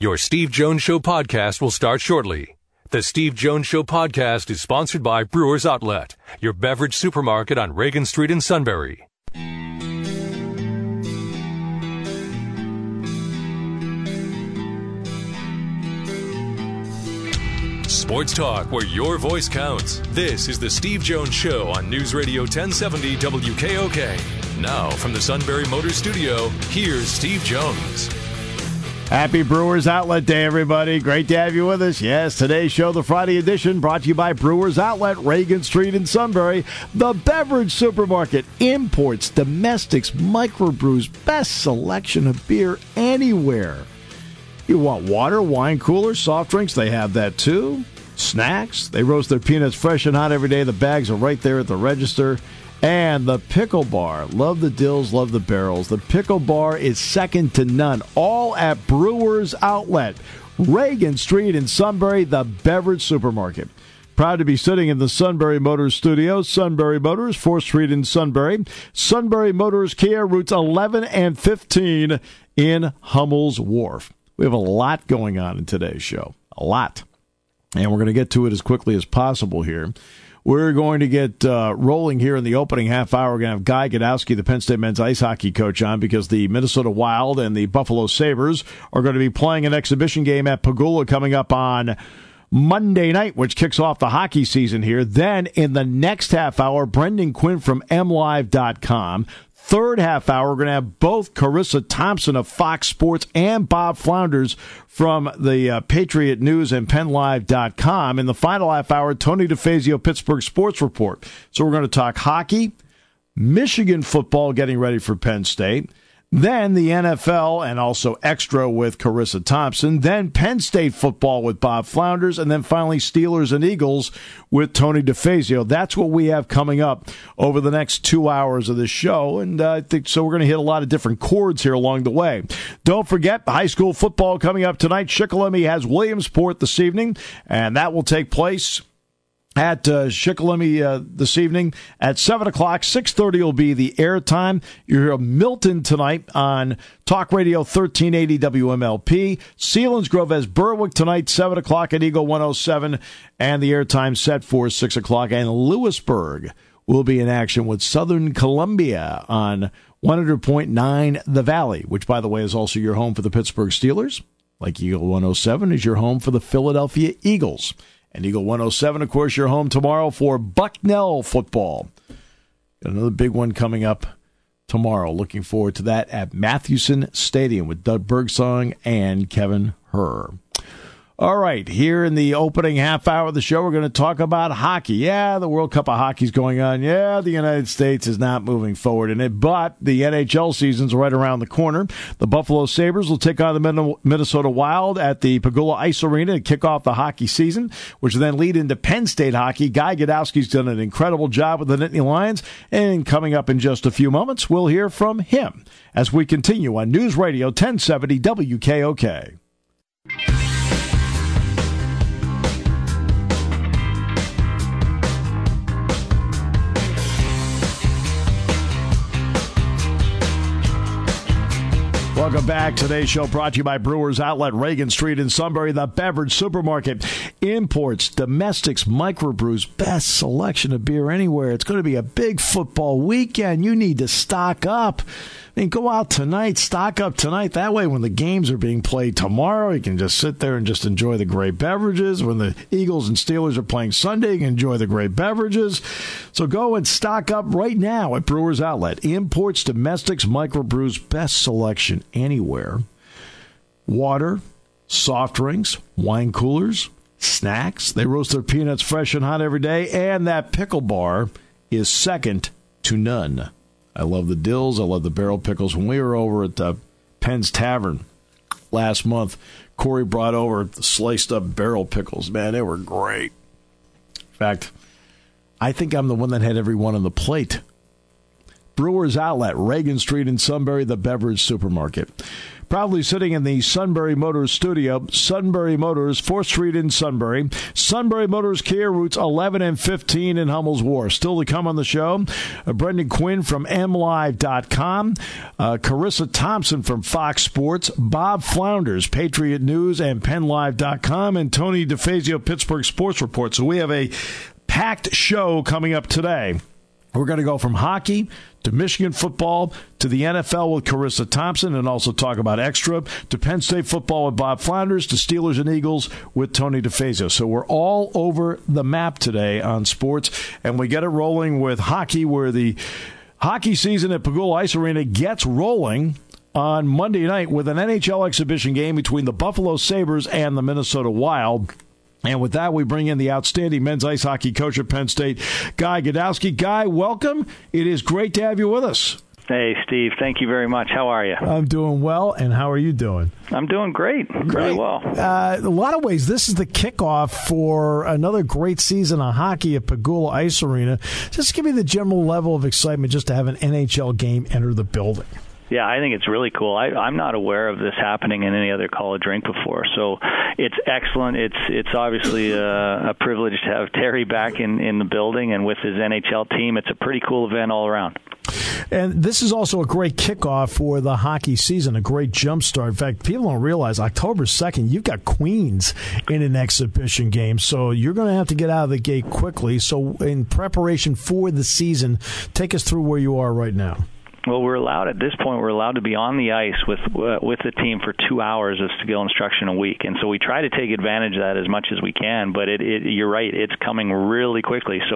Your Steve Jones Show podcast will start shortly. The Steve Jones Show podcast is sponsored by Brewers Outlet, your beverage supermarket on Reagan Street in Sunbury. Sports talk where your voice counts. This is the Steve Jones Show on News Radio 1070 WKOK. Now from the Sunbury Motors Studio, here's Steve Jones. Happy Brewers Outlet Day, everybody. Great to have you with us. Yes, today's show, the Friday edition, brought to you by Brewers Outlet, Reagan Street in Sunbury. The beverage supermarket, imports, domestics, microbrews, best selection of beer anywhere. You want water, wine coolers, soft drinks? They have that too. Snacks? They roast their peanuts fresh and hot every day. The bags are right there at the register. And the Pickle Bar. Love the dills, love the barrels. The Pickle Bar is second to none. All at Brewers Outlet, Reagan Street in Sunbury, the beverage supermarket. Proud to be sitting in the Sunbury Motors studio. Sunbury Motors, 4th Street in Sunbury. Sunbury Motors Kia, routes 11 and 15 in Hummel's Wharf. We have a lot going on in today's show. A lot. And we're going to get to it as quickly as possible here. We're going to get rolling here in the opening half hour. We're going to have Guy Gadowski, the Penn State men's ice hockey coach, on because the Minnesota Wild and the Buffalo Sabres are going to be playing an exhibition game at Pagula coming up on Monday night, which kicks off the hockey season here. Then in the next half hour, Brendan Quinn from MLive.com. Third half hour, we're going to have both Carissa Thompson of Fox Sports and Bob Flounders from the Patriot News and PennLive.com. In the final half hour, Tony DeFazio, Pittsburgh Sports Report. So we're going to talk hockey, Michigan football getting ready for Penn State, then the NFL and also Extra with Carissa Thompson, then Penn State football with Bob Flounders, and then finally Steelers and Eagles with Tony DeFazio. That's what we have coming up over the next 2 hours of this show, and I think so we're going to hit a lot of different chords here along the way. Don't forget, high school football coming up tonight. Shikellamy has Williamsport this evening, and that will take place at Shikellamy this evening at 7 o'clock. 6:30 will be the airtime. You hear Milton tonight on Talk Radio 1380 WMLP. Selinsgrove has Berwick tonight, 7 o'clock at Eagle 107. And the airtime set for 6 o'clock. And Lewisburg will be in action with Southern Columbia on 100.9 The Valley, which, by the way, is also your home for the Pittsburgh Steelers. Like Eagle 107 is your home for the Philadelphia Eagles. And Eagle 107, of course, your home tomorrow for Bucknell football. Got another big one coming up tomorrow. Looking forward to that at Mathewson Stadium with Doug Bergsong and Kevin Herr. All right, here in the opening half hour of the show, we're going to talk about hockey. Yeah, the World Cup of Hockey is going on. Yeah, the United States is not moving forward in it, but the NHL season's right around the corner. The Buffalo Sabres will take on the Minnesota Wild at the Pagula Ice Arena to kick off the hockey season, which will then lead into Penn State hockey. Guy Gadowski's done an incredible job with the Nittany Lions, and coming up in just a few moments, we'll hear from him as we continue on News Radio 1070 WKOK. Welcome back. Today's show brought to you by Brewers Outlet, Reagan Street in Sunbury, the beverage supermarket. Imports, domestics, microbrews, best selection of beer anywhere. It's going to be a big football weekend. You need to stock up. I mean, go out tonight, stock up tonight. That way, when the games are being played tomorrow, you can just sit there and just enjoy the great beverages. When the Eagles and Steelers are playing Sunday, you can enjoy the great beverages. So go and stock up right now at Brewers Outlet. Imports, domestics, microbrews, best selection anywhere. Water, soft drinks, wine coolers, snacks. They roast their peanuts fresh and hot every day. And that Pickle Bar is second to none. I love the dills. I love the barrel pickles. When we were over at Penn's Tavern last month, Corey brought over the sliced up barrel pickles. Man, they were great. In fact, I think I'm the one that had every one on the plate. Brewers Outlet, Reagan Street in Sunbury, the beverage supermarket. Proudly sitting in the Sunbury Motors studio, Sunbury Motors, 4th Street in Sunbury. Sunbury Motors Kia, routes 11 and 15 in Hummel's Wharf. Still to come on the show, Brendan Quinn from MLive.com, Carissa Thompson from Fox Sports, Bob Flounders, Patriot News and PennLive.com, and Tony DeFazio, Pittsburgh Sports Report. So we have a packed show coming up today. We're going to go from hockey to Michigan football to the NFL with Carissa Thompson, and also talk about extra, to Penn State football with Bob Flounders, to Steelers and Eagles with Tony DeFazio. So we're all over the map today on sports, and we get it rolling with hockey, where the hockey season at Pegula Ice Arena gets rolling on Monday night with an NHL exhibition game between the Buffalo Sabres and the Minnesota Wild. And with that, we bring in the outstanding men's ice hockey coach at Penn State, Guy Gadowski. Guy, welcome. It is great to have you with us. Hey, Steve. Thank you very much. How are you? I'm doing well, and how are you doing? I'm doing great. Really well. A lot of ways, this is the kickoff for another great season of hockey at Pegula Ice Arena. Just give me the general level of excitement just to have an NHL game enter the building. Yeah, I think it's really cool. I'm not aware of this happening in any other college rink before, so it's excellent. It's obviously a privilege to have Terry back in the building, and with his NHL team, it's a pretty cool event all around. And this is also a great kickoff for the hockey season, a great jumpstart. In fact, people don't realize October 2nd, you've got Queens in an exhibition game, so you're going to have to get out of the gate quickly. So in preparation for the season, take us through where you are right now. Well, we're allowed to be on the ice with the team for 2 hours of skill instruction a week, and so we try to take advantage of that as much as we can. But you're right, it's coming really quickly. So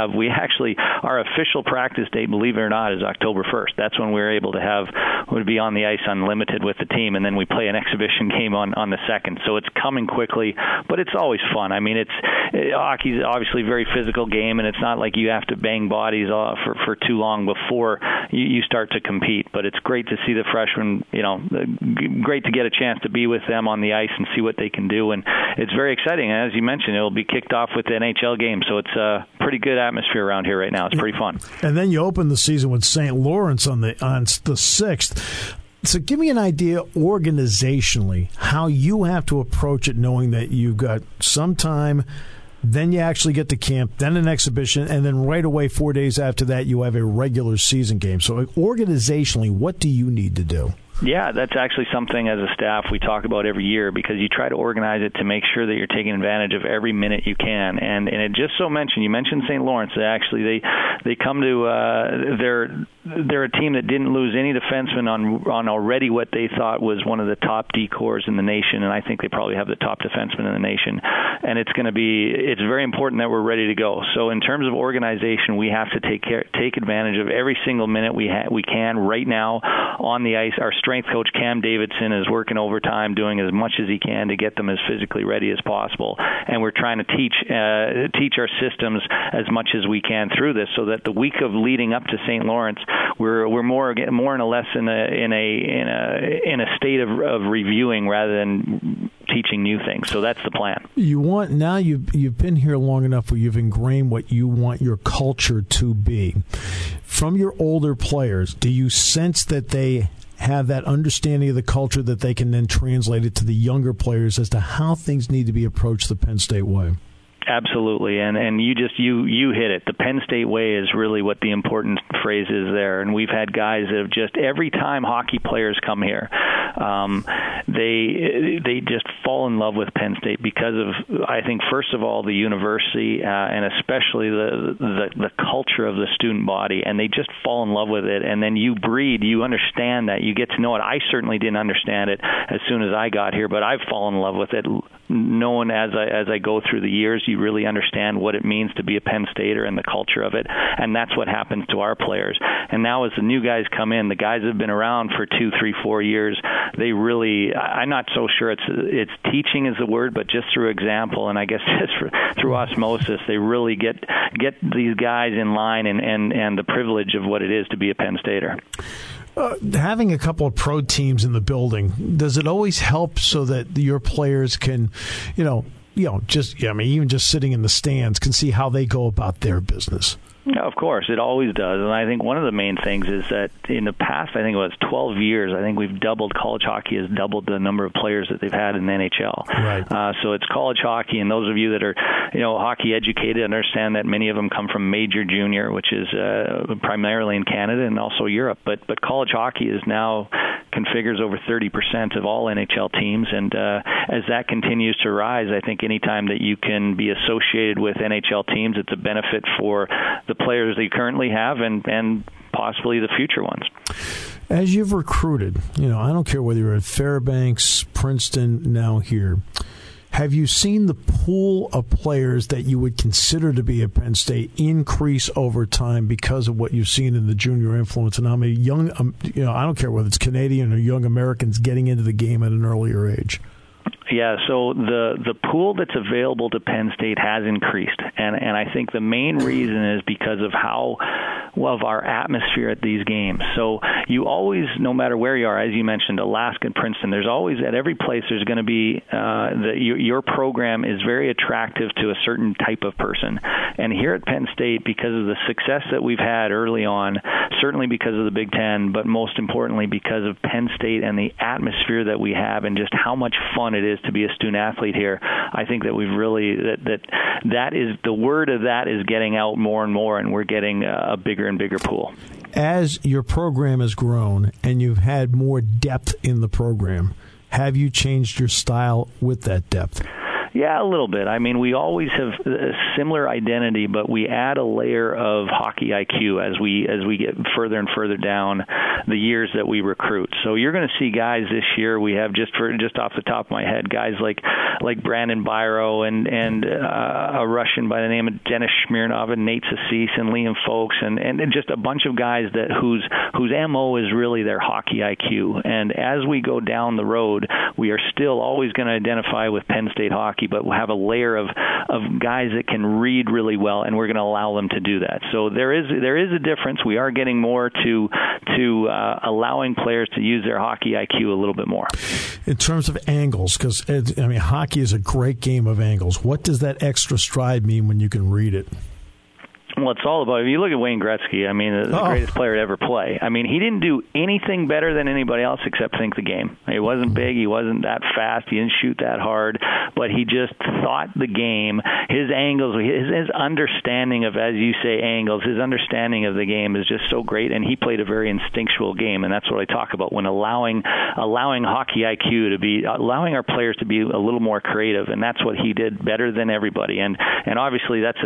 our official practice date, believe it or not, is October 1st. That's when we're able to be on the ice unlimited with the team, and then we play an exhibition game on the 2nd. So it's coming quickly, but it's always fun. I mean, hockey's obviously a very physical game, and it's not like you have to bang bodies for too long before you start to compete, but it's great to see the freshmen, great to get a chance to be with them on the ice and see what they can do, and it's very exciting. And as you mentioned, it'll be kicked off with the NHL game, so it's a pretty good atmosphere around here right now. It's pretty fun. And then you open the season with St. Lawrence on the 6th. So give me an idea organizationally how you have to approach it, knowing that you've got some time, then you actually get to camp, then an exhibition, and then right away 4 days after that you have a regular season game. So organizationally, what do you need to do? Yeah, that's actually something as a staff we talk about every year, because you try to organize it to make sure that you're taking advantage of every minute you can. And it just so you mentioned St. Lawrence. They come to they're a team that didn't lose any defensemen on already what they thought was one of the top D corps in the nation, and I think they probably have the top defenseman in the nation. And it's very important that we're ready to go. So in terms of organization, we have to take advantage of every single minute we can right now on the ice. Our strength coach Cam Davidson is working overtime, doing as much as he can to get them as physically ready as possible, and we're trying to teach our systems as much as we can through this, so that the week of leading up to St. Lawrence, we're more or less in a state of reviewing rather than teaching new things. So that's the plan. You've been here long enough where you've ingrained what you want your culture to be. From your older players, do you sense that they have that understanding of the culture that they can then translate it to the younger players as to how things need to be approached the Penn State way? Absolutely, and you hit it. The Penn State way is really what the important phrase is there. And we've had guys that have just, every time hockey players come here, they just fall in love with Penn State because of, I think, first of all, the university and especially the culture of the student body, and they just fall in love with it. And then you understand that, you get to know it. I certainly didn't understand it as soon as I got here, but I've fallen in love with it. Knowing as I go through the years, you really understand what it means to be a Penn Stater and the culture of it, and that's what happens to our players. And now as the new guys come in, the guys that have been around for 2, 3, 4 years, they really, I'm not so sure it's teaching is the word, but just through example, and I guess just through osmosis, they really get these guys in line and the privilege of what it is to be a Penn Stater. Having a couple of pro teams in the building, does it always help so that your players can, even just sitting in the stands, can see how they go about their business? Yeah, of course, it always does. And I think one of the main things is that in the past, I think it was 12 years, I think we've doubled, college hockey has doubled the number of players that they've had in the NHL. Right. So it's college hockey, and those of you that are, hockey educated understand that many of them come from major junior, which is primarily in Canada and also Europe. But college hockey is now configures over 30% of all NHL teams, and as that continues to rise, I think any time that you can be associated with NHL teams, it's a benefit for the players that you currently have and possibly the future ones. As you've recruited, I don't care whether you're at Fairbanks, Princeton, now here, have you seen the pool of players that you would consider to be at Penn State increase over time because of what you've seen in the junior influence and how many young, I don't care whether it's Canadian or young Americans getting into the game at an earlier age? Yeah, so the pool that's available to Penn State has increased, and I think the main reason is because of of our atmosphere at these games. So you always, no matter where you are, as you mentioned, Alaska and Princeton, there's always, at every place, there's going to be, your program is very attractive to a certain type of person. And here at Penn State, because of the success that we've had early on, certainly because of the Big Ten, but most importantly because of Penn State and the atmosphere that we have and just how much fun it is to be a student athlete here, I think that we've really, that is, the word of that is getting out more and more, and we're getting a bigger and bigger pool. As your program has grown and you've had more depth in the program, have you changed your style with that depth? Yeah, a little bit. I mean, we always have a similar identity, but we add a layer of hockey IQ as we get further and further down the years that we recruit. So you're going to see guys this year. We have just off the top of my head, guys like Brandon Byro and a Russian by the name of Denis Smirnov and Nate Sassis and Liam Folks and just a bunch of guys that whose MO is really their hockey IQ. And as we go down the road, we are still always going to identify with Penn State hockey, but we'll have a layer of guys that can read really well, and we're going to allow them to do that. So there is a difference. We are getting more to allowing players to use their hockey IQ a little bit more. In terms of angles, because hockey is a great game of angles. What does that extra stride mean when you can read it? Well, it's all about, if you look at Wayne Gretzky, I mean, the greatest player to ever play. I mean, he didn't do anything better than anybody else except think the game. He wasn't big, he wasn't that fast, he didn't shoot that hard, but he just thought the game. His angles, his understanding of, as you say, angles, his understanding of the game is just so great, and he played a very instinctual game, and that's what I talk about when allowing hockey IQ to be, allowing our players to be a little more creative, and that's what he did better than everybody. And obviously that's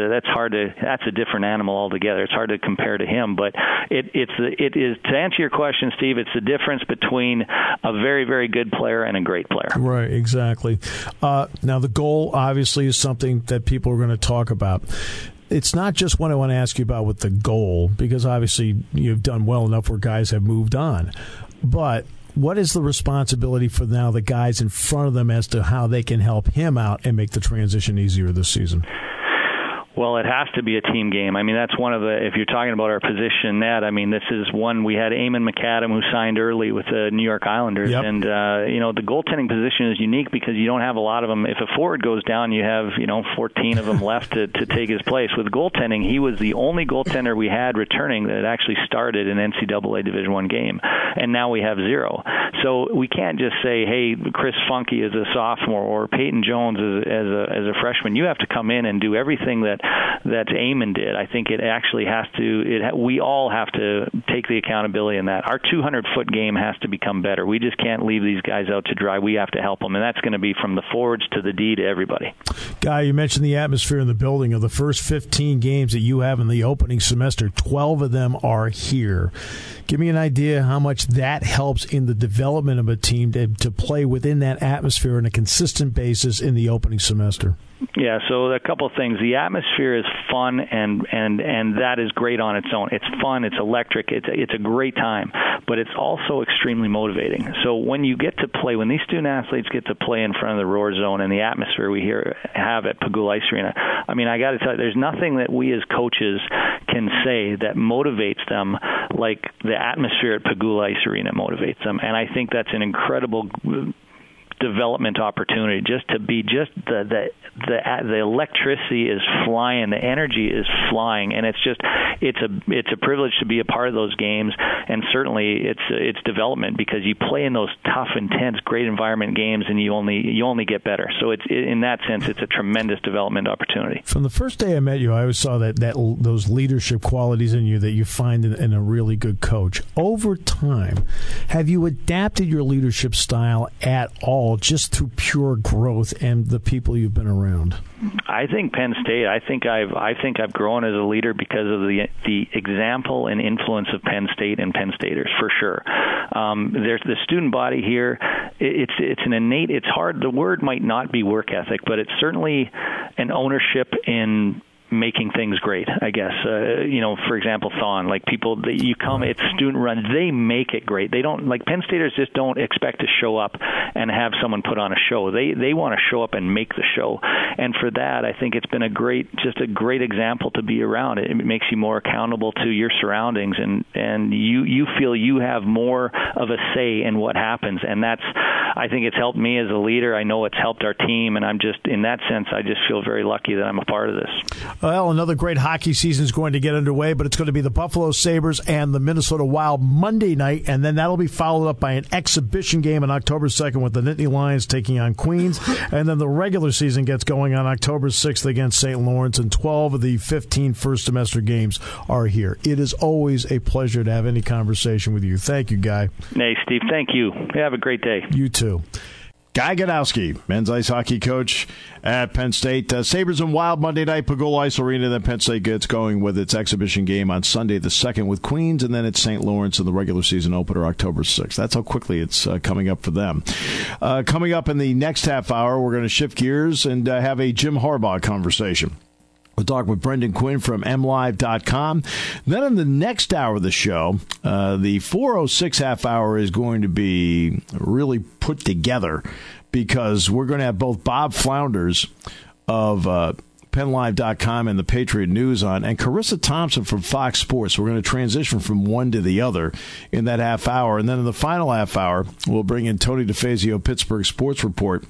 a different animal altogether. It's hard to compare to him, but it is, to answer your question, Steve, it's the difference between a very, very good player and a great player. Right, exactly. Now, the goal, obviously, is something that people are going to talk about. It's not just what I want to ask you about with the goal, because obviously you've done well enough where guys have moved on, but what is the responsibility for now the guys in front of them as to how they can help him out and make the transition easier this season? Well, it has to be a team game. I mean, that's one of the, if you're talking about our position net, I mean, this is one, we had Eamon McAdam who signed early with the New York Islanders. Yep. And, the goaltending position is unique because you don't have a lot of them. If a forward goes down, you have, 14 of them left to take his place. With goaltending, he was the only goaltender we had returning that actually started an NCAA Division I game. And now we have 0. So we can't just say, hey, Chris Funke is a sophomore or Peyton Jones as a freshman. You have to come in and do everything that Eamon did. I think it actually has to, we all have to take the accountability in that. Our 200-foot game has to become better. We just can't leave these guys out to dry. We have to help them, and that's going to be from the forwards to the D to everybody. Guy, you mentioned the atmosphere in the building. Of the first 15 games that you have in the opening semester, 12 of them are here. Give me an idea how much that helps in the development of a team to play within that atmosphere on a consistent basis in the opening semester. Yeah, so a couple of things. The atmosphere is fun, and that is great on its own. It's fun, it's electric, it's a great time, but it's also extremely motivating. So when you get to play, when these student athletes get to play in front of the Roar Zone and the atmosphere we have at Pegula Ice Arena, I mean, I got to tell you, there's nothing that we as coaches can say that motivates them like the atmosphere at Pegula Ice Arena motivates them, and I think that's an incredible development opportunity. Just to be the electricity is flying, the energy is flying, and it's a privilege to be a part of those games, and certainly it's development, because you play in those tough, intense, great environment games, and you only get better. So in that sense, it's a tremendous development opportunity. From the first day I met you, I always saw that those leadership qualities in you that you find in a really good coach. Over time, have you adapted your leadership style at all, just through pure growth and the people you've been around? I think Penn State. I think I've grown as a leader because of the example and influence of Penn State and Penn Staters, for sure. There's the student body here. It's an innate. It's hard. The word might not be work ethic, but it's certainly an ownership in making things great, I guess. For example, Thon, like people that you come, it's student run, they make it great. They don't, like Penn Staters just don't expect to show up and have someone put on a show. They want to show up and make the show. And for that, I think it's been a great example to be around. It makes you more accountable to your surroundings, and you feel you have more of a say in what happens. And I think it's helped me as a leader. I know it's helped our team, and I'm just, in that sense, I just feel very lucky that I'm a part of this. Well, another great hockey season is going to get underway, but it's going to be the Buffalo Sabres and the Minnesota Wild Monday night, and then that'll be followed up by an exhibition game on October 2nd with the Nittany Lions taking on Queens, and then the regular season gets going on October 6th against St. Lawrence, and 12 of the 15 first semester games are here. It is always a pleasure to have any conversation with you. Thank you, Guy. Hey, Steve, thank you. Have a great day. You too. Guy Gadowski, men's ice hockey coach at Penn State. Sabres and Wild Monday night, Pagula Ice Arena. Then Penn State gets going with its exhibition game on Sunday the 2nd with Queens, and then it's St. Lawrence in the regular season opener October 6th. That's how quickly it's coming up for them. Coming up in the next half hour, we're going to shift gears and have a Jim Harbaugh conversation. We'll talk with Brendan Quinn from MLive.com. Then in the next hour of the show, the 4:06 half hour is going to be really put together because we're going to have both Bob Flounders of PennLive.com and the Patriot News on, and Carissa Thompson from Fox Sports. We're going to transition from one to the other in that half hour. And then in the final half hour, we'll bring in Tony DeFazio, Pittsburgh Sports Report,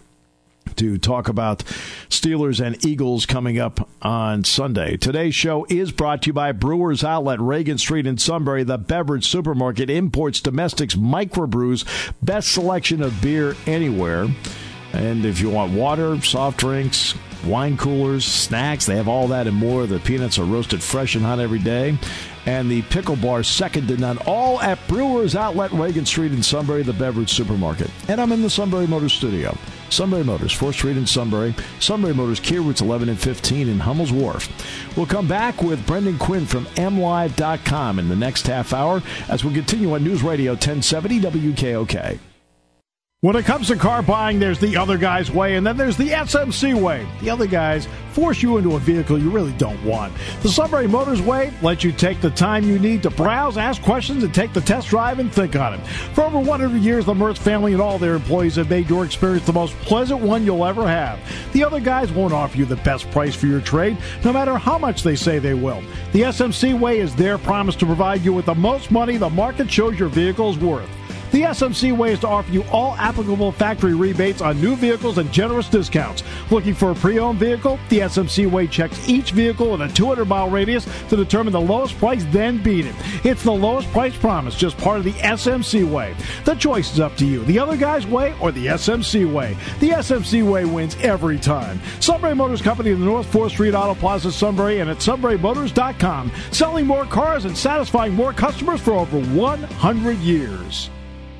to talk about Steelers and Eagles coming up on Sunday. Today's show is brought to you by Brewers Outlet, Reagan Street in Sunbury, the beverage supermarket, imports, domestics, microbrews, best selection of beer anywhere. And if you want water, soft drinks, wine coolers, snacks, they have all that and more. The peanuts are roasted fresh and hot every day. And the pickle bar, second to none, all at Brewers Outlet, Reagan Street in Sunbury, the beverage supermarket. And I'm in the Sunbury Motors studio. Sunbury Motors, 4th Street in Sunbury. Sunbury Motors, Key Routes 11 and 15 in Hummel's Wharf. We'll come back with Brendan Quinn from MLive.com in the next half hour as we continue on News Radio 1070 WKOK. When it comes to car buying, there's the other guy's way, and then there's the SMC way. The other guys force you into a vehicle you really don't want. The Sunbury Motors way lets you take the time you need to browse, ask questions, and take the test drive and think on it. For over 100 years, the Mertz family and all their employees have made your experience the most pleasant one you'll ever have. The other guys won't offer you the best price for your trade, no matter how much they say they will. The SMC way is their promise to provide you with the most money the market shows your vehicle is worth. The SMC way is to offer you all applicable factory rebates on new vehicles and generous discounts. Looking for a pre-owned vehicle? The SMC way checks each vehicle in a 200-mile radius to determine the lowest price, then beat it. It's the lowest price promise, just part of the SMC way. The choice is up to you. The other guy's way or the SMC way. The SMC way wins every time. Sunbury Motors Company in the North 4th Street Auto Plaza, Sunbury, and at sunburymotors.com. Selling more cars and satisfying more customers for over 100 years.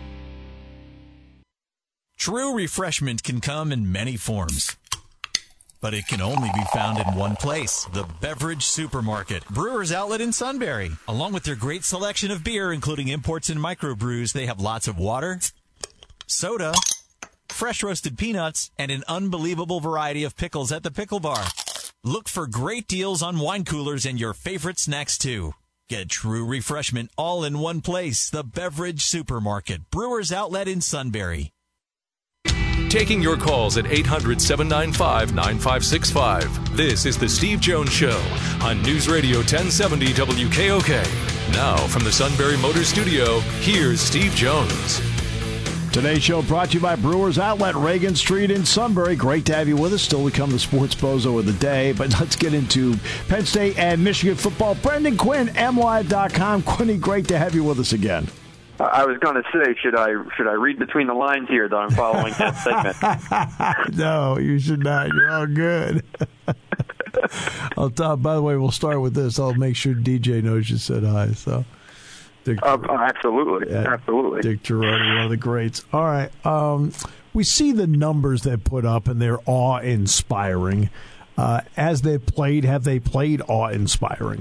True refreshment can come in many forms, but it can only be found in one place, the beverage supermarket. Brewers Outlet in Sunbury. Along with their great selection of beer, including imports and microbrews, they have lots of water, soda, fresh roasted peanuts, and an unbelievable variety of pickles at the pickle bar. Look for great deals on wine coolers and your favorite snacks, too. Get true refreshment all in one place, the beverage supermarket. Brewers Outlet in Sunbury. Taking your calls at 800-795-9565. This is the Steve Jones Show on News Radio 1070 WKOK. Now, from the Sunbury Motors Studio, here's Steve Jones. Today's show brought to you by Brewers Outlet, Reagan Street in Sunbury. Great to have you with us. Still to come, the sports bozo of the day. But let's get into Penn State and Michigan football. Brendan Quinn, MLive.com. Quinny, great to have you with us again. I was going to say, should I read between the lines here that I'm following that segment? No, you should not. You're all good. By the way, we'll start with this. I'll make sure DJ knows you said hi. So, absolutely. Dick Girardi, one of the greats. All right. We see the numbers they put up, and they're awe-inspiring. As they played, have they played awe-inspiring?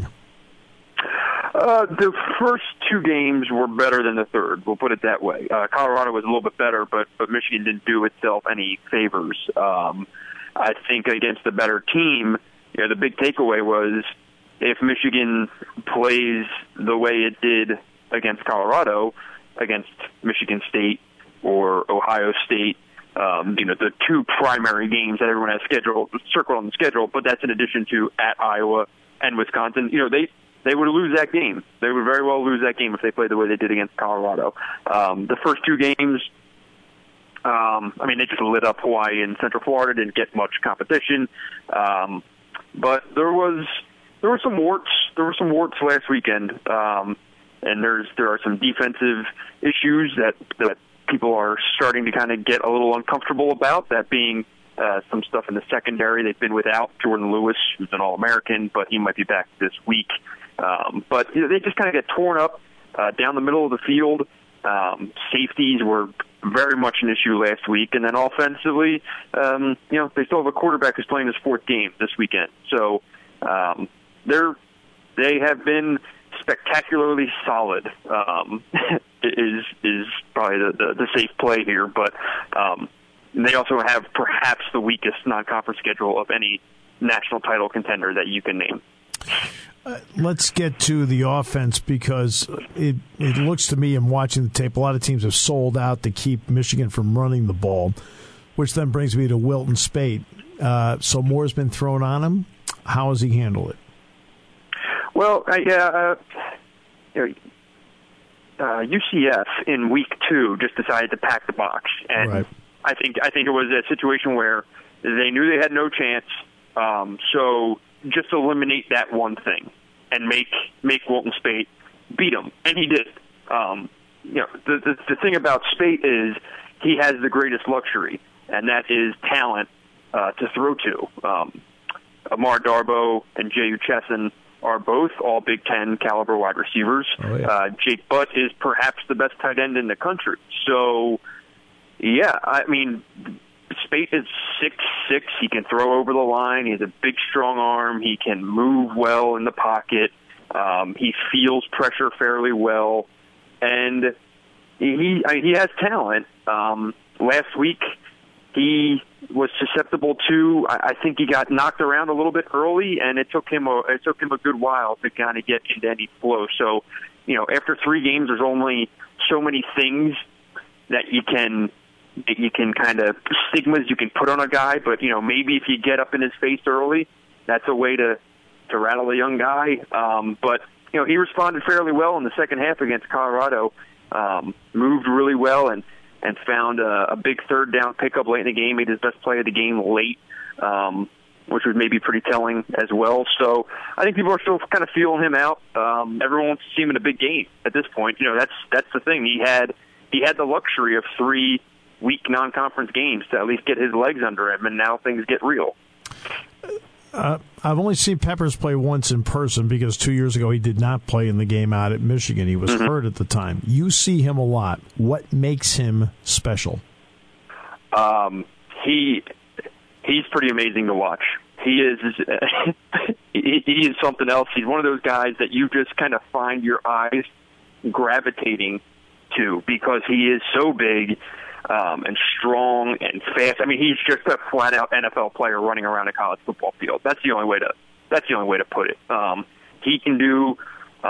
The first two games were better than the third. We'll put it that way. Colorado was a little bit better, but Michigan didn't do itself any favors. I think against the better team, the big takeaway was if Michigan plays the way it did against Colorado, against Michigan State or Ohio State, the two primary games that everyone has circled on the schedule, but that's in addition to at Iowa and Wisconsin. They would lose that game. They would very well lose that game if they played the way they did against Colorado. The first two games, they just lit up Hawaii and Central Florida, didn't get much competition. But there were some warts. There were some warts last weekend, and there are some defensive issues that people are starting to kind of get a little uncomfortable about. That being some stuff in the secondary. They've been without Jordan Lewis, who's an All-American, but he might be back this week. But they just kind of get torn up down the middle of the field. Safeties were very much an issue last week, and then offensively, they still have a quarterback who's playing his fourth game this weekend. So they have been spectacularly solid. Is probably the safe play here, but they also have perhaps the weakest non-conference schedule of any national title contender that you can name. Let's get to the offense because it looks to me, in watching the tape, a lot of teams have sold out to keep Michigan from running the ball, which then brings me to Wilton Speight. So Moore's been thrown on him. How has he handled it? Well, UCF in week 2 just decided to pack the box, and right. I think it was a situation where they knew they had no chance, so just eliminate that one thing and make Wilton Speight beat him, and he did. The thing about Speight is he has the greatest luxury, and that is talent to throw to. Amar Darboh and J.U. Chesson are both all Big Ten caliber wide receivers. Oh, yeah. Jake Butt is perhaps the best tight end in the country. So, yeah, Speight is 6'6". He can throw over the line. He has a big, strong arm. He can move well in the pocket. He feels pressure fairly well, and he has talent. Last week, he was susceptible to. I think he got knocked around a little bit early, and it took him a good while to kind of get into any flow. So, after 3 games, there's only so many things that you can kind of stigmas you can put on a guy, but maybe if you get up in his face early, that's a way to rattle a young guy. But he responded fairly well in the second half against Colorado, moved really well and found a big third down pickup late in the game. Made his best play of the game late, which was maybe pretty telling as well. So I think people are still kind of feeling him out. Everyone wants to see him in a big game at this point. That's the thing. He had the luxury of 3 weak non-conference games to at least get his legs under him, and now things get real. I've only seen Peppers play once in person because 2 years ago he did not play in the game out at Michigan. He was hurt at the time. You see him a lot. What makes him special? He's pretty amazing to watch. He is he is something else. He's one of those guys that you just kind of find your eyes gravitating to because he is so big and strong and fast. He's just a flat-out NFL player running around a college football field. That's the only way to put it. He can do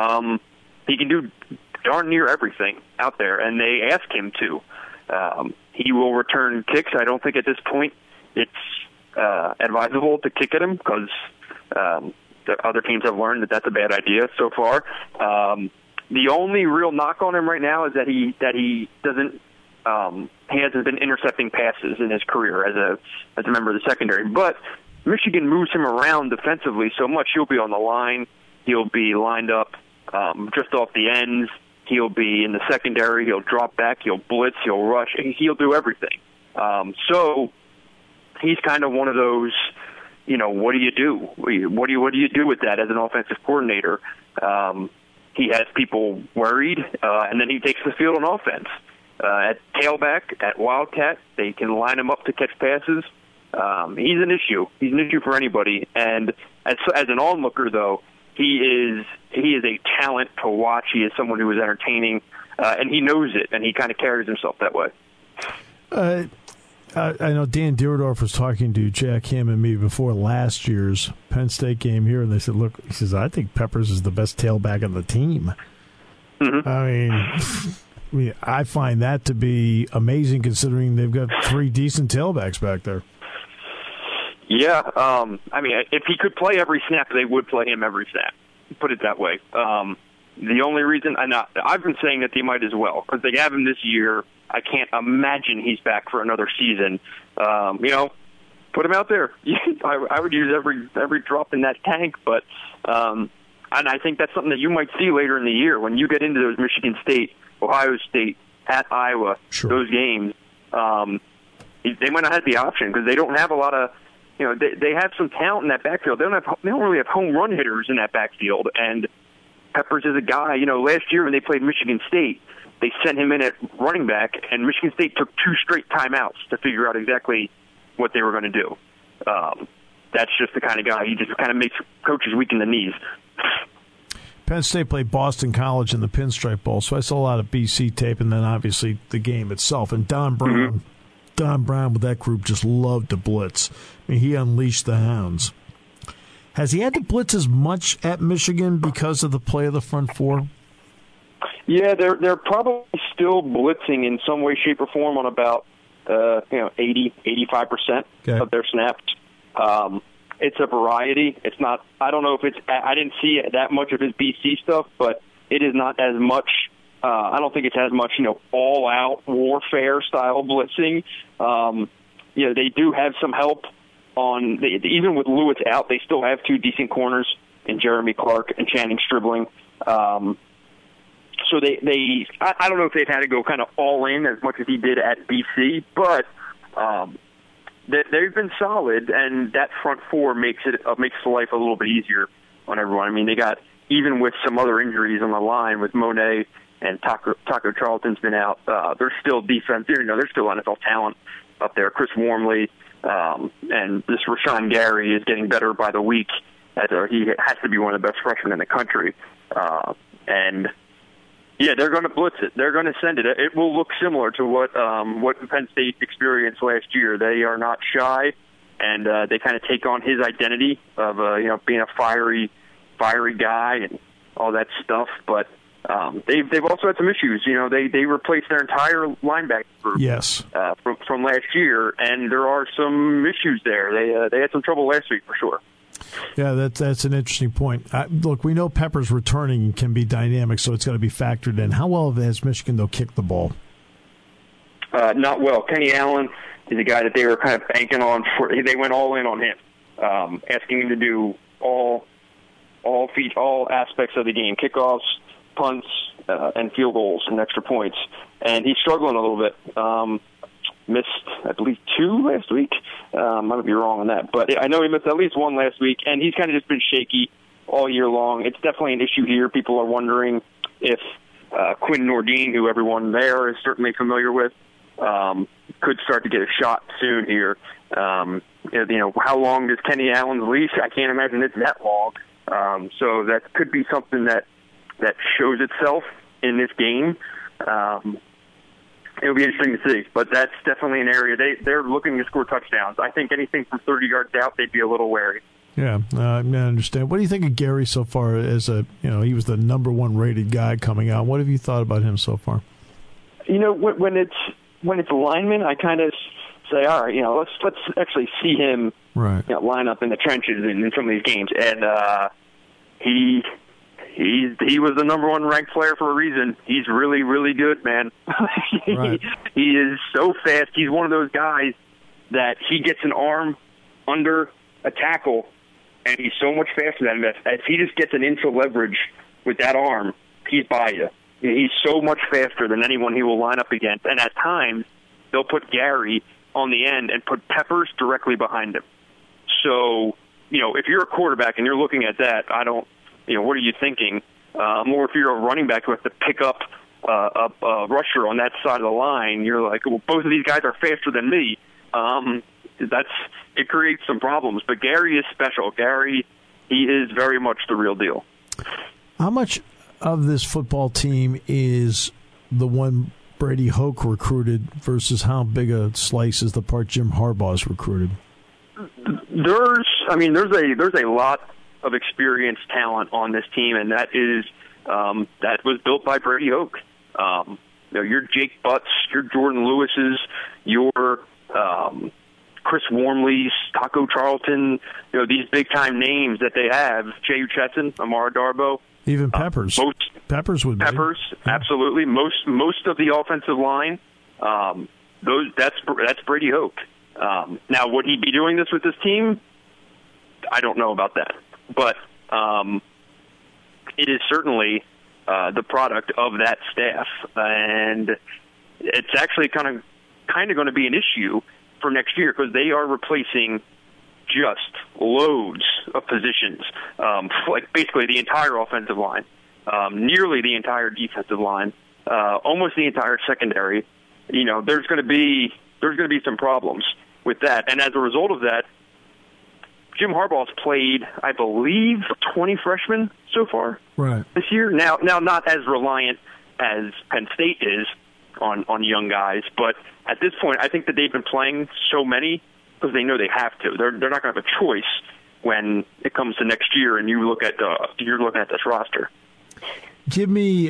darn near everything out there, and they ask him to. He will return kicks. I don't think at this point it's advisable to kick at him because the other teams have learned that that's a bad idea so far. The only real knock on him right now is that he doesn't he hasn't been intercepting passes in his career as a member of the secondary. But Michigan moves him around defensively so much. He'll be on the line. He'll be lined up just off the ends. He'll be in the secondary. He'll drop back. He'll blitz. He'll rush. He'll do everything. So he's kind of one of those, what do you do? What do you do with that as an offensive coordinator? He has people worried, and then he takes the field on offense. At tailback, at Wildcat, they can line him up to catch passes. He's an issue. He's an issue for anybody. And as an onlooker, though, he is a talent to watch. He is someone who is entertaining, and he knows it, and he kind of carries himself that way. I know Dan Dierdorf was talking to Jack Ham and me before last year's Penn State game here, and they said, look, he says, I think Peppers is the best tailback on the team. Mm-hmm. I mean, I find that to be amazing considering they've got 3 decent tailbacks back there. Yeah, if he could play every snap, they would play him every snap. Put it that way. The only reason, I've been saying that they might as well, because they have him this year. I can't imagine he's back for another season. Put him out there. I would use every drop in that tank, but and I think that's something that you might see later in the year when you get into those Michigan State, Ohio State, at Iowa, sure. Those games. They might not have the option because they don't have a lot of. They have some talent in that backfield. They don't really have home run hitters in that backfield. And Peppers is a guy. Last year when they played Michigan State, they sent him in at running back, and Michigan State took 2 straight timeouts to figure out exactly what they were going to do. That's just the kind of guy. He just kind of makes coaches weak in the knees. Penn State played Boston College in the Pinstripe Bowl, so I saw a lot of BC tape, and then obviously the game itself. And Don Brown. Mm-hmm. Don Brown with that group just loved to blitz. I mean, he unleashed the hounds. Has he had to blitz as much at Michigan because of the play of the front 4? Yeah, they're probably still blitzing in some way, shape, or form on about 80, 85% of their snaps. It's a variety. It's not. I don't know if it's. I didn't see that much of his BC stuff, but it is not as much. I don't think it's as much, all-out warfare style blitzing. They do have some help on even with Lewis out. They still have 2 decent corners in Jeremy Clark and Channing Stribling. So I don't know if they've had to go kind of all in as much as he did at BC, but they've been solid, and that front 4 makes life a little bit easier on everyone. I mean, they got even with some other injuries on the line with Monet. And Taco Charlton's been out. There's still defense. There's still NFL talent up there. Chris Wormley and this Rashawn Gary is getting better by the week. He has to be one of the best freshmen in the country. And they're going to blitz it. They're going to send it. It will look similar to what Penn State experienced last year. They are not shy, and they kind of take on his identity of being a fiery guy and all that stuff, but. They've also had some issues. They replaced their entire linebacker group. Yes. From last year, and there are some issues there. They had some trouble last week for sure. Yeah, that's an interesting point. Look, we know Peppers returning can be dynamic, so it's got to be factored in. How well has Michigan though kicked the ball? Not well. Kenny Allen is a guy that they were kind of banking on. They went all in on him, asking him to do all aspects of the game: kickoffs, punts, and field goals and extra points. And he's struggling a little bit. Missed, I believe, 2 last week. I might be wrong on that. But I know he missed at least 1 last week, and he's kind of just been shaky all year long. It's definitely an issue here. People are wondering if Quinn Nordine, who everyone there is certainly familiar with, could start to get a shot soon here. How long is Kenny Allen's leash? I can't imagine it's that long. So that could be something that shows itself in this game. It'll be interesting to see, but that's definitely an area they're looking to score touchdowns. I think anything from 30 yards out, they'd be a little wary. Yeah, I understand. What do you think of Gary so far? As he was the number 1 rated guy coming out. What have you thought about him so far? When it's linemen, I kind of say, all right, let's actually see him line up in the trenches in some of these games, and he was the number one ranked player for a reason. He's really, really good, man. Right. He is so fast. He's one of those guys that he gets an arm under a tackle, and he's so much faster than him. If he just gets an inch of leverage with that arm, he's by you. He's so much faster than anyone he will line up against. And at times, they'll put Gary on the end and put Peppers directly behind him. So, if you're a quarterback and you're looking at that, what are you thinking? Or if you're a running back who has to pick up a rusher on that side of the line, you're like, well, both of these guys are faster than me. It creates some problems. But Gary is special. Gary, he is very much the real deal. How much of this football team is the one Brady Hoke recruited versus how big a slice is the part Jim Harbaugh's recruited? There's a lot of experienced talent on this team, and that was built by Brady Hoke. Your Jake Butts, your Jordan Lewis's, your Chris Wormley's, Taco Charlton, these big-time names that they have, Jay Uchetson, Amara Darbo. Even Peppers. Peppers would be. Peppers, absolutely. Most of the offensive line, that's Brady Hoke. Now, would he be doing this with this team? I don't know about that. But it is certainly the product of that staff. And it's actually kind of going to be an issue for next year because they are replacing just loads of positions, like basically the entire offensive line, nearly the entire defensive line, almost the entire secondary. There's going to be some problems with that, and as a result of that, Jim Harbaugh's played, I believe, 20 freshmen so far this year. Now not as reliant as Penn State is on young guys, but at this point, I think that they've been playing so many because they know they have to. They're not going to have a choice when it comes to next year, and you're looking at this roster. Give me,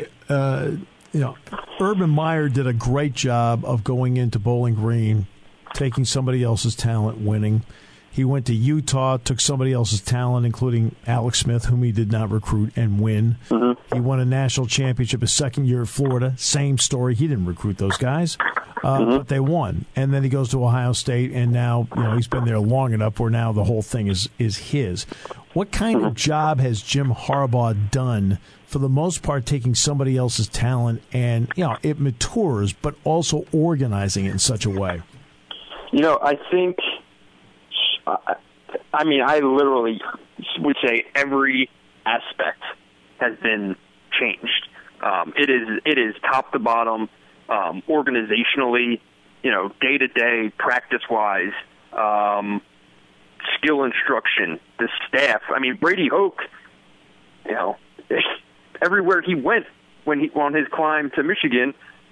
Urban Meyer did a great job of going into Bowling Green, taking somebody else's talent, winning. He went to Utah, took somebody else's talent, including Alex Smith, whom he did not recruit, and win. Mm-hmm. He won a national championship his second year at Florida. Same story. He didn't recruit those guys, but they won. And then he goes to Ohio State, and now he's been there long enough where now the whole thing is his. What kind of job has Jim Harbaugh done, for the most part, taking somebody else's talent and it matures, but also organizing it in such a way? I think. I literally would say every aspect has been changed. It is top to bottom, organizationally, day to day, practice wise, skill instruction, the staff. Brady Hoke, everywhere he went on his climb to Michigan,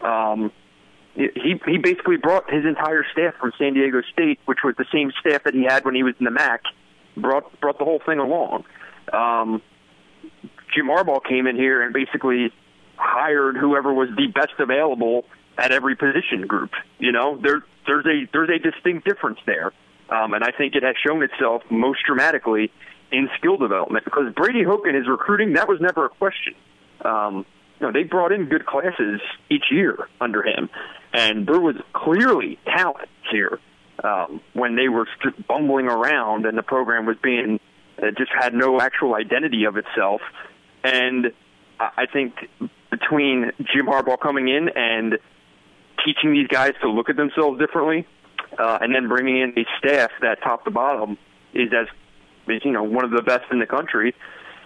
he basically brought his entire staff from San Diego State, which was the same staff that he had when he was in the MAC, brought the whole thing along. Jim Harbaugh came in here and basically hired whoever was the best available at every position group. There's a distinct difference there, and I think it has shown itself most dramatically in skill development because Brady Hoke and his recruiting, that was never a question. They brought in good classes each year under him, and there was clearly talent here when they were just bumbling around and the program was being just had no actual identity of itself. And I think between Jim Harbaugh coming in and teaching these guys to look at themselves differently, and then bringing in a staff that top to bottom is one of the best in the country.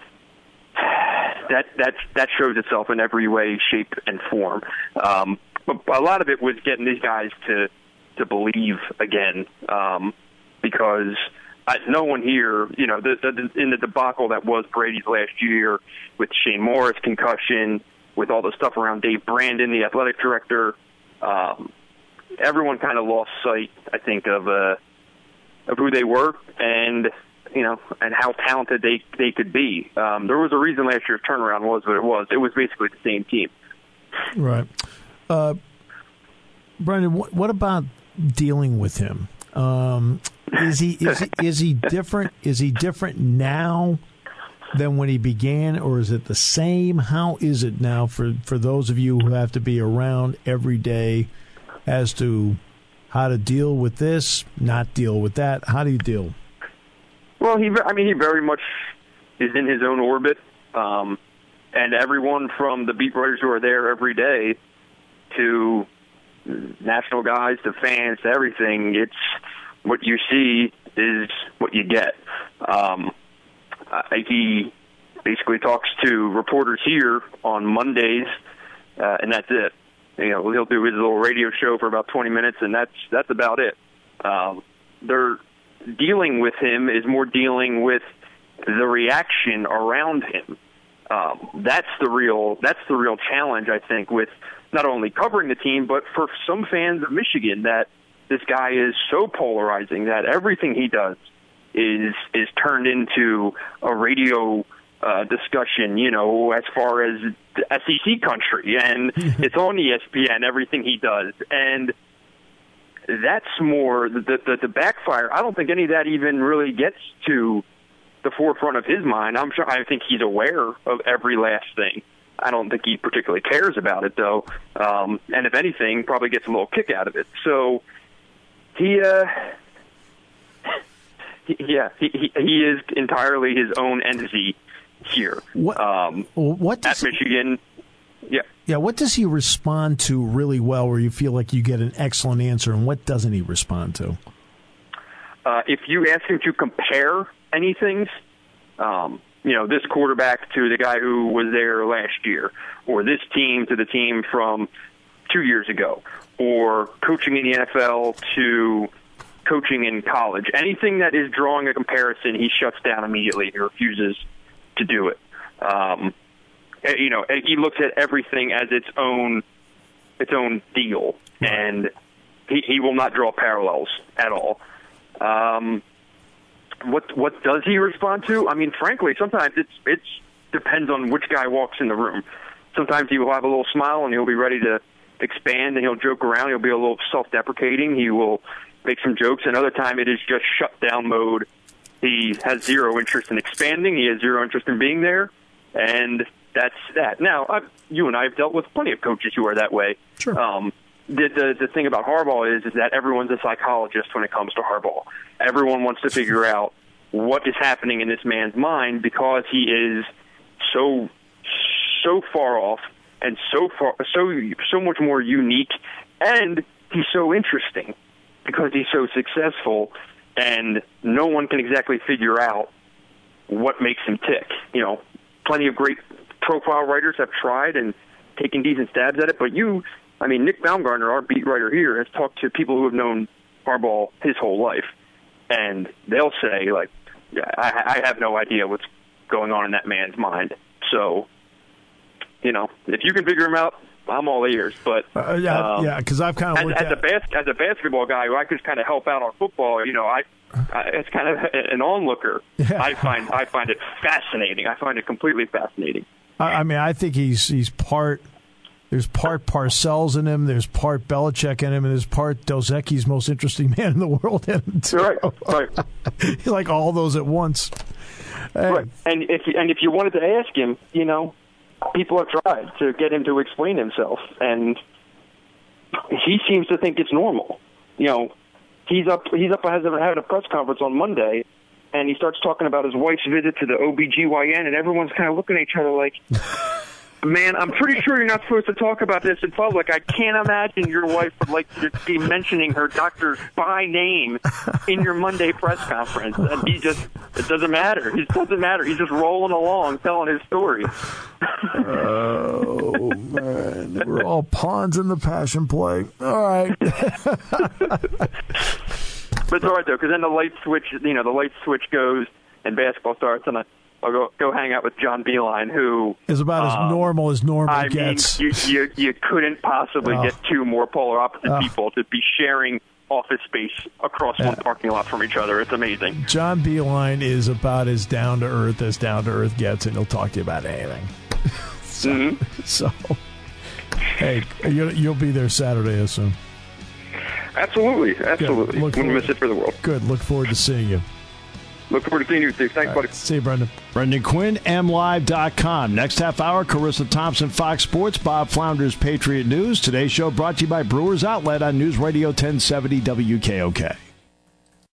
That shows itself in every way, shape, and form. But a lot of it was getting these guys to believe again, because no one here, in the debacle that was Brady's last year with Shane Morris concussion, with all the stuff around Dave Brandon, the athletic director, everyone kind of lost sight, I think, of who they were and how talented they could be. There was a reason last year's turnaround was what it was. It was basically the same team. Right. Brendan, what about dealing with him? Is he different? Is he different now than when he began, or is it the same? How is it now for those of you who have to be around every day as to how to deal with this, not deal with that? How do you deal? Well, he very much is in his own orbit, and everyone from the beat writers who are there every day to national guys to fans to everything, it's what you see is what you get. He basically talks to reporters here on Mondays, and that's it. He'll do his little radio show for about 20 minutes, and that's about it. They're dealing with him is more dealing with the reaction around him. That's the real challenge, I think, with not only covering the team, but for some fans of Michigan, that this guy is so polarizing that everything he does is turned into a radio discussion, as far as the SEC country, and it's on ESPN, everything he does. And that's more the backfire. I don't think any of that even really gets to the forefront of his mind. I think he's aware of every last thing. I don't think he particularly cares about it, though. And if anything, probably gets a little kick out of it. So he is entirely his own entity here. What at Michigan? Yeah. What does he respond to really well, where you feel like you get an excellent answer, and what doesn't he respond to? If you ask him to compare anything, this quarterback to the guy who was there last year, or this team to the team from 2 years ago, or coaching in the NFL to coaching in college, anything that is drawing a comparison, he shuts down immediately. He refuses to do it. He looks at everything as its own deal, and he will not draw parallels at all. What does he respond to? I mean, frankly, sometimes it depends on which guy walks in the room. Sometimes he will have a little smile and he'll be ready to expand, and he'll joke around. He'll be a little self-deprecating. He will make some jokes. Another time it is just shut-down mode. He has zero interest in expanding. He has zero interest in being there, and that's that. Now, you and I have dealt with plenty of coaches who are that way. Sure. The thing about Harbaugh is that everyone's a psychologist when it comes to Harbaugh. Everyone wants to figure out what is happening in this man's mind, because he is so far off and so much more unique, and he's so interesting because he's so successful, and no one can exactly figure out what makes him tick. Plenty of great profile writers have tried and taken decent stabs at it, but Nick Baumgartner, our beat writer here, has talked to people who have known Harbaugh his whole life, and they'll say, I have no idea what's going on in that man's mind. So, if you can figure him out, I'm all ears. But because I've kind of as a basketball guy who I could kind of help out on football, it's kind of an onlooker. Yeah. I find it fascinating. I find it completely fascinating. I think he's part. There's part Parcells in him, there's part Belichick in him, and there's part Dos Equis' most interesting man in the world in him, too. Right. He's like all those at once. Right. And if you wanted to ask him, people have tried to get him to explain himself, and he seems to think it's normal. He's up having a press conference on Monday, and he starts talking about his wife's visit to the OBGYN, and everyone's kind of looking at each other like, man, I'm pretty sure you're not supposed to talk about this in public. I can't imagine your wife would like to be mentioning her doctor by name in your Monday press conference. And it doesn't matter. It doesn't matter. He's just rolling along, telling his story. Oh, man. We're all pawns in the passion play. All right. But it's all right, though, because then the light switch goes and basketball starts, and I'll go hang out with John Beilein, who is about as normal as normal gets. You couldn't possibly get two more polar opposite people to be sharing office space across one parking lot from each other. It's amazing. John Beilein is about as down to earth gets, and he'll talk to you about anything. So, hey, you'll be there Saturday, I assume. Absolutely. Wouldn't miss it for the world. Good. Look forward to seeing you. Look forward to seeing you, Steve. Thanks, buddy. See you, Brendan. Brendan Quinn, MLive.com. Next half hour, Carissa Thompson, Fox Sports, Bob Flounders, Patriot News. Today's show brought to you by Brewers Outlet on News Radio 1070 WKOK.